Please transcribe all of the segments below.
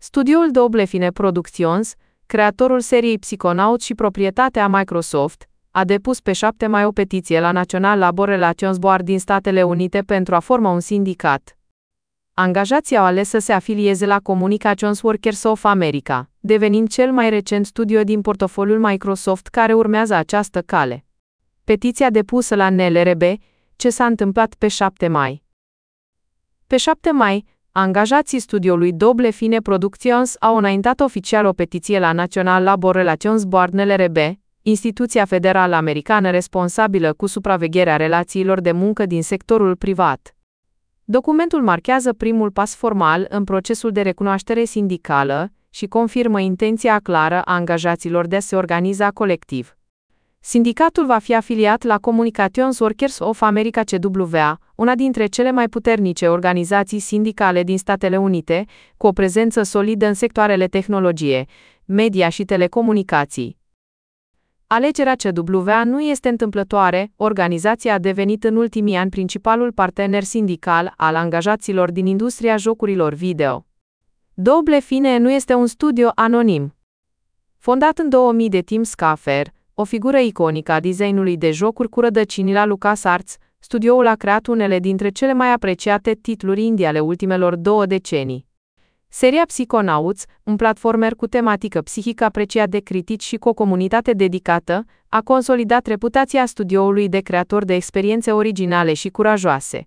Studioul Double Fine Productions, creatorul seriei Psychonauts și proprietatea Microsoft, a depus pe 7 mai o petiție la National Labor Relations Board din Statele Unite pentru a forma un sindicat. Angajații au ales să se afilieze la Communications Workers of America, devenind cel mai recent studio din portofoliul Microsoft care urmează această cale. Petiția depusă la NLRB, ce s-a întâmplat pe 7 mai. Pe 7 mai, angajații studioului Double Fine Productions au înaintat oficial o petiție la National Labor Relations Board NLRB, instituția federală americană responsabilă cu supravegherea relațiilor de muncă din sectorul privat. Documentul marchează primul pas formal în procesul de recunoaștere sindicală și confirmă intenția clară a angajaților de a se organiza colectiv. Sindicatul va fi afiliat la Communications Workers of America CWA, una dintre cele mai puternice organizații sindicale din Statele Unite, cu o prezență solidă în sectoarele tehnologie, media și telecomunicații. Alegerea CWA nu este întâmplătoare, organizația a devenit în ultimii ani principalul partener sindical al angajaților din industria jocurilor video. Double Fine nu este un studio anonim. Fondat în 2000 de Tim Schafer, o figură iconică a designului de jocuri cu rădăcini la LucasArts, studioul a creat unele dintre cele mai apreciate titluri indie ale ultimelor 2 decenii. Seria Psychonauts, un platformer cu tematică psihică apreciat de critici și cu o comunitate dedicată, a consolidat reputația studioului de creator de experiențe originale și curajoase.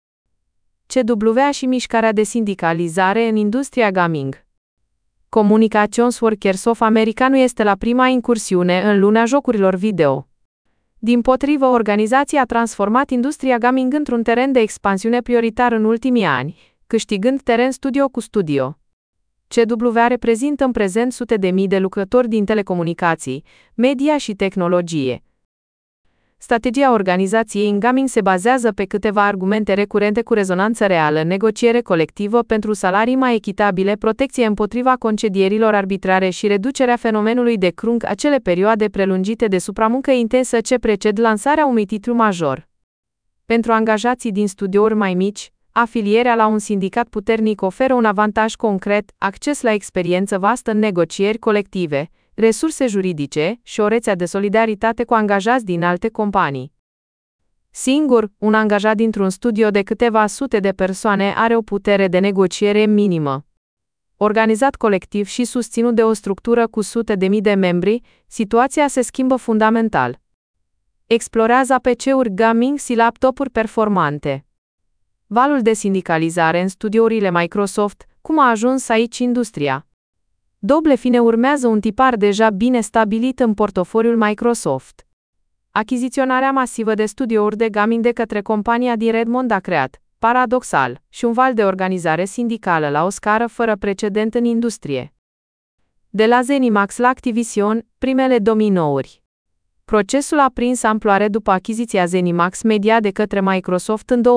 CWA și mișcarea de sindicalizare în industria gaming. Communications Workers of America nu este la prima incursiune în lumea jocurilor video. Dimpotrivă, organizația a transformat industria gaming într-un teren de expansiune prioritar în ultimii ani, câștigând teren studio cu studio. CWA reprezintă în prezent sute de mii de lucrători din telecomunicații, media și tehnologie. Strategia organizației în gaming se bazează pe câteva argumente recurente cu rezonanță reală: negociere colectivă pentru salarii mai echitabile, protecție împotriva concedierilor arbitrare și reducerea fenomenului de crunch, acele perioade prelungite de supramuncă intensă ce preced lansarea unui titlu major. Pentru angajații din studiouri mai mici, afilierea la un sindicat puternic oferă un avantaj concret: acces la experiență vastă în negocieri colective, resurse juridice și o rețea de solidaritate cu angajați din alte companii. Singur, un angajat dintr-un studio de câteva sute de persoane are o putere de negociere minimă. Organizat colectiv și susținut de o structură cu sute de mii de membri, situația se schimbă fundamental. Explorează PC-uri gaming și laptopuri performante. Valul de sindicalizare în studiourile Microsoft, cum a ajuns aici industria? Double Fine urmează un tipar deja bine stabilit în portofoliul Microsoft. Achiziționarea masivă de studiouri de gaming de către compania din Redmond a creat, paradoxal, și un val de organizare sindicală la o scară fără precedent în industrie. De la ZeniMax la Activision, primele dominouri. Procesul a prins amploare după achiziția ZeniMax Media de către Microsoft în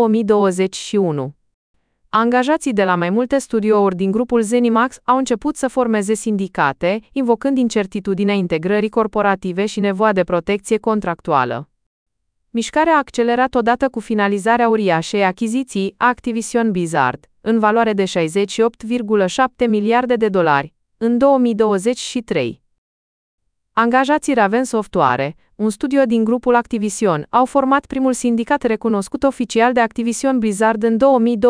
2021. Angajații de la mai multe studiouri din grupul ZeniMax au început să formeze sindicate, invocând incertitudinea integrării corporative și nevoia de protecție contractuală. Mișcarea a accelerat odată cu finalizarea uriașei achiziții Activision Blizzard, în valoare de 68,7 miliarde de dolari, în 2023. Angajații Raven Software, un studio din grupul Activision, au format primul sindicat recunoscut oficial de Activision Blizzard în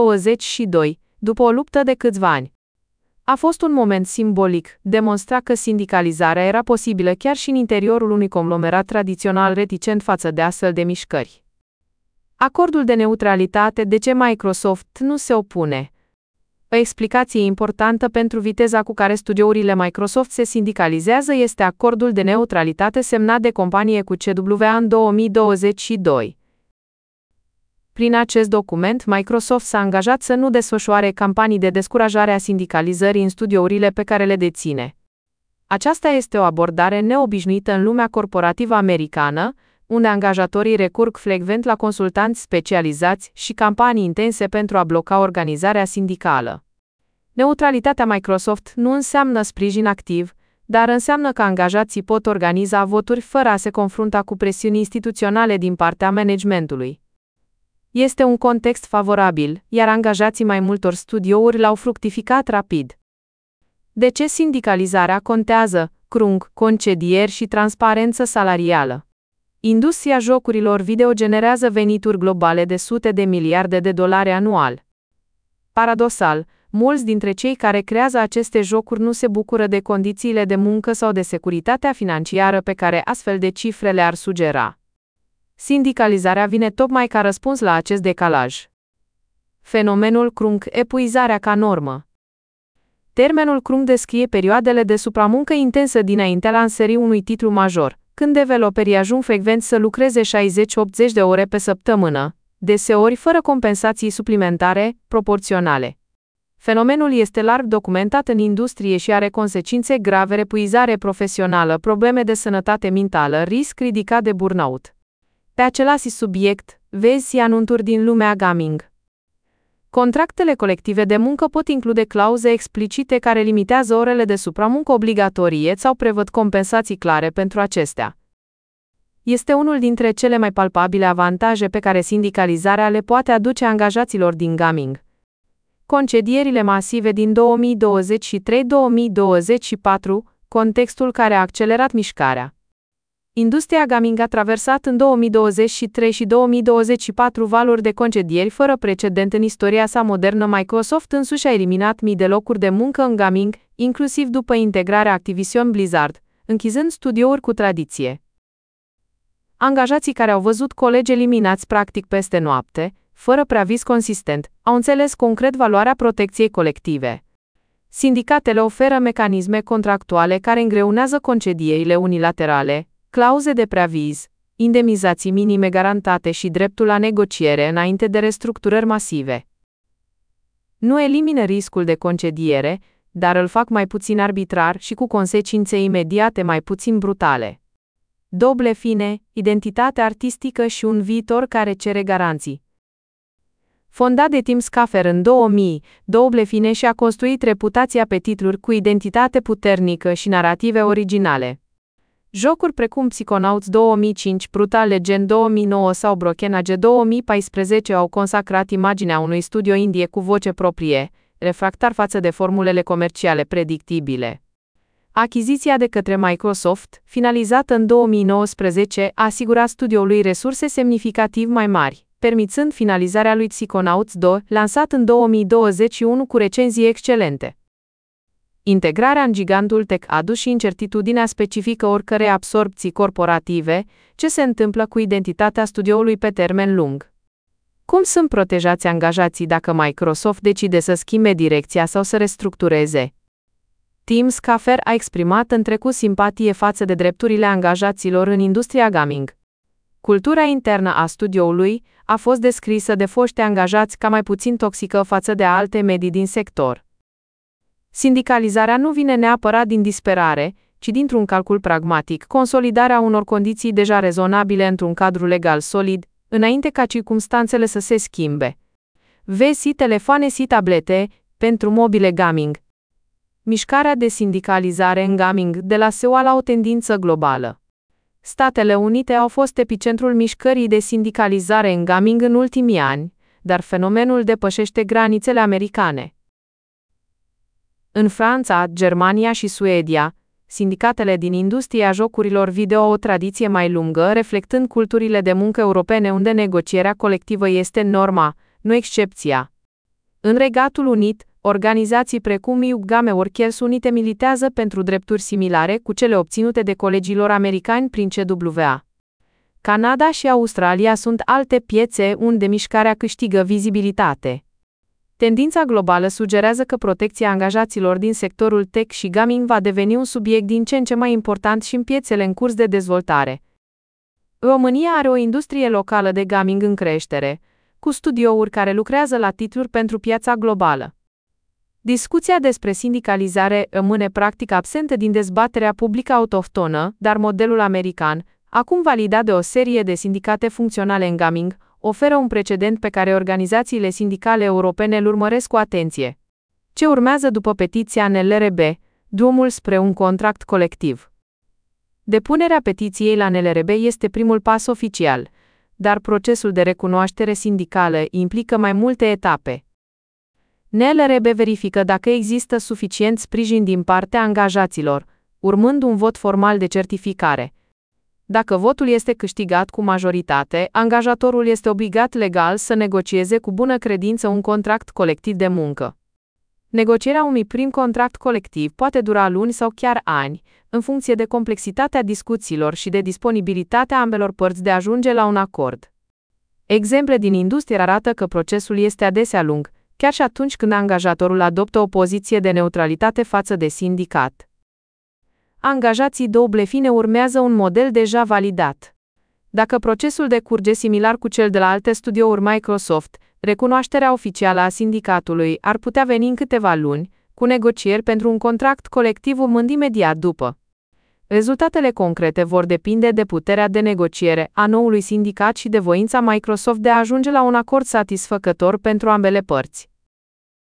2022, după o luptă de câțiva ani. A fost un moment simbolic, demonstra că sindicalizarea era posibilă chiar și în interiorul unui conglomerat tradițional reticent față de astfel de mișcări. Acordul de neutralitate: de ce Microsoft nu se opune? O explicație importantă pentru viteza cu care studiourile Microsoft se sindicalizează este acordul de neutralitate semnat de companie cu CWA în 2022. Prin acest document, Microsoft s-a angajat să nu desfășoare campanii de descurajare a sindicalizării în studiourile pe care le deține. Aceasta este o abordare neobișnuită în lumea corporativă americană, unde angajatorii recurg frecvent la consultanți specializați și campanii intense pentru a bloca organizarea sindicală. Neutralitatea Microsoft nu înseamnă sprijin activ, dar înseamnă că angajații pot organiza voturi fără a se confrunta cu presiuni instituționale din partea managementului. Este un context favorabil, iar angajații mai multor studiouri l-au fructificat rapid. De ce sindicalizarea contează? Crunch, concedieri și transparență salarială. Industria jocurilor video generează venituri globale de sute de miliarde de dolari anual. Paradoxal, mulți dintre cei care creează aceste jocuri nu se bucură de condițiile de muncă sau de securitatea financiară pe care astfel de cifre le-ar sugera. Sindicalizarea vine tocmai ca răspuns la acest decalaj. Fenomenul crunch, epuizarea ca normă. Termenul crunch descrie perioadele de supramuncă intensă dinaintea lansării unui titlu major, când developerii ajung frecvent să lucreze 60-80 de ore pe săptămână, deseori fără compensații suplimentare, proporționale. Fenomenul este larg documentat în industrie și are consecințe grave: epuizare profesională, probleme de sănătate mentală, risc ridicat de burnout. Pe același subiect, vezi anunțuri din lumea gaming. Contractele colective de muncă pot include clauze explicite care limitează orele de supramuncă obligatorie sau prevăd compensații clare pentru acestea. Este unul dintre cele mai palpabile avantaje pe care sindicalizarea le poate aduce angajaților din gaming. Concedierile masive din 2023-2024, contextul care a accelerat mișcarea. Industria gaming a traversat în 2023 și 2024 valuri de concedieri fără precedent în istoria sa modernă. Microsoft însuși a eliminat mii de locuri de muncă în gaming, inclusiv după integrarea Activision Blizzard, închizând studiouri cu tradiție. Angajații care au văzut colegi eliminați practic peste noapte, fără preaviz consistent, au înțeles concret valoarea protecției colective. Sindicatele oferă mecanisme contractuale care îngreunează concedierile unilaterale, clauze de preaviz, indemnizații minime garantate și dreptul la negociere înainte de restructurări masive. Nu elimină riscul de concediere, dar îl fac mai puțin arbitrar și cu consecințe imediate mai puțin brutale. Doble fine, identitate artistică și un viitor care cere garanții. Fondat de Tim Schafer în 2000, Double Fine și-a construit reputația pe titluri cu identitate puternică și narrative originale. Jocuri precum Psychonauts 2005, Brutal Legend 2009 sau Broken Age 2014 au consacrat imaginea unui studio indie cu voce proprie, refractar față de formulele comerciale predictibile. Achiziția de către Microsoft, finalizată în 2019, a asigurat studioului resurse semnificativ mai mari, permițând finalizarea lui Psychonauts 2, lansat în 2021 cu recenzii excelente. Integrarea în gigantul tech a adus și incertitudinea specifică oricărei absorbții corporative, ce se întâmplă cu identitatea studioului pe termen lung. Cum sunt protejați angajații dacă Microsoft decide să schimbe direcția sau să restructureze? Tim Schafer a exprimat în trecut simpatie față de drepturile angajaților în industria gaming. Cultura internă a studioului a fost descrisă de foști angajați ca mai puțin toxică față de alte medii din sector. Sindicalizarea nu vine neapărat din disperare, ci dintr-un calcul pragmatic, consolidarea unor condiții deja rezonabile într-un cadru legal solid, înainte ca circumstanțele să se schimbe. Vezi telefoane și tablete pentru mobile gaming. Mișcarea de sindicalizare în gaming de la SUA la o tendință globală. Statele Unite au fost epicentrul mișcării de sindicalizare în gaming în ultimii ani, dar fenomenul depășește granițele americane. În Franța, Germania și Suedia, sindicatele din industria jocurilor video au o tradiție mai lungă, reflectând culturile de muncă europene unde negocierea colectivă este norma, nu excepția. În Regatul Unit, organizații precum Game Workers Unite militează pentru drepturi similare cu cele obținute de colegilor americani prin CWA. Canada și Australia sunt alte piețe unde mișcarea câștigă vizibilitate. Tendința globală sugerează că protecția angajaților din sectorul tech și gaming va deveni un subiect din ce în ce mai important și în piețele în curs de dezvoltare. România are o industrie locală de gaming în creștere, cu studiouri care lucrează la titluri pentru piața globală. Discuția despre sindicalizare rămâne practic absentă din dezbaterea publică autohtonă, dar modelul american, acum validat de o serie de sindicate funcționale în gaming, oferă un precedent pe care organizațiile sindicale europene îl urmăresc cu atenție. Ce urmează după petiția NLRB? Drumul spre un contract colectiv. Depunerea petiției la NLRB este primul pas oficial, dar procesul de recunoaștere sindicală implică mai multe etape. NLRB verifică dacă există suficient sprijin din partea angajaților, urmând un vot formal de certificare. Dacă votul este câștigat cu majoritate, angajatorul este obligat legal să negocieze cu bună credință un contract colectiv de muncă. Negocierea unui prim contract colectiv poate dura luni sau chiar ani, în funcție de complexitatea discuțiilor și de disponibilitatea ambelor părți de a ajunge la un acord. Exemple din industrie arată că procesul este adesea lung, chiar și atunci când angajatorul adoptă o poziție de neutralitate față de sindicat. Angajații Double Fine urmează un model deja validat. Dacă procesul decurge similar cu cel de la alte studiouri Microsoft, recunoașterea oficială a sindicatului ar putea veni în câteva luni, cu negocieri pentru un contract colectiv urmând imediat după. Rezultatele concrete vor depinde de puterea de negociere a noului sindicat și de voința Microsoft de a ajunge la un acord satisfăcător pentru ambele părți.